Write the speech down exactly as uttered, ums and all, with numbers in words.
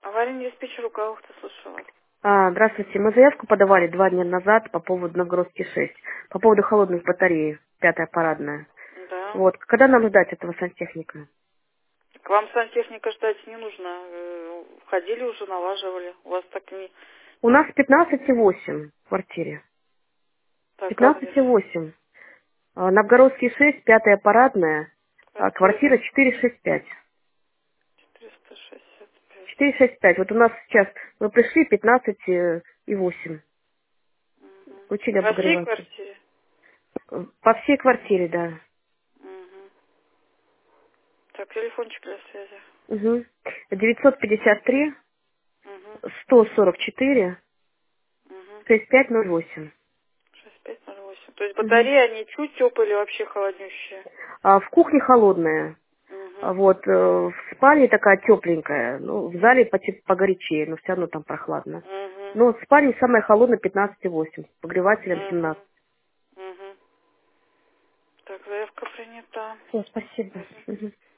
Аварийный диспетчер Руководство, слушаю вас. А, здравствуйте. Мы заявку подавали два дня назад по поводу Новгородки шесть, по поводу холодных батарей, пятая парадная. Да. Вот, когда нам ждать этого сантехника? К вам сантехника ждать не нужно. Э, Ходили уже, налаживали. У вас так не... У нас пятнадцать и восемь в квартире. Так, пятнадцать адрес. и восемь. А, Новгородский шесть, пятая парадная, а, квартира Квартира четыреста шестьдесят пять. четыреста шестьдесят пять. четыреста шестьдесят пять. Вот у нас сейчас, мы пришли пятнадцать и восемь. Угу. Включили Во всей обогреватель. квартире? Э, По всей квартире, да. Угу. Так, телефончик для связи. Угу. девятьсот пятьдесят три Угу. сто сорок четыре Угу. шестьдесят пять ноль восемь. шесть пять ноль восемь. То есть Угу. батареи, они чуть теплые или вообще холоднющие? А в кухне холодная. А Угу. вот э, в спальне такая тепленькая. Ну, в зале потеп- погорячее, но все равно там прохладно. Угу. Но в спальне самая холодная пятнадцать и восемь. С погревателем Угу. семнадцать. Угу. Так, заявка принята. Все, спасибо. Мгм. Мгм.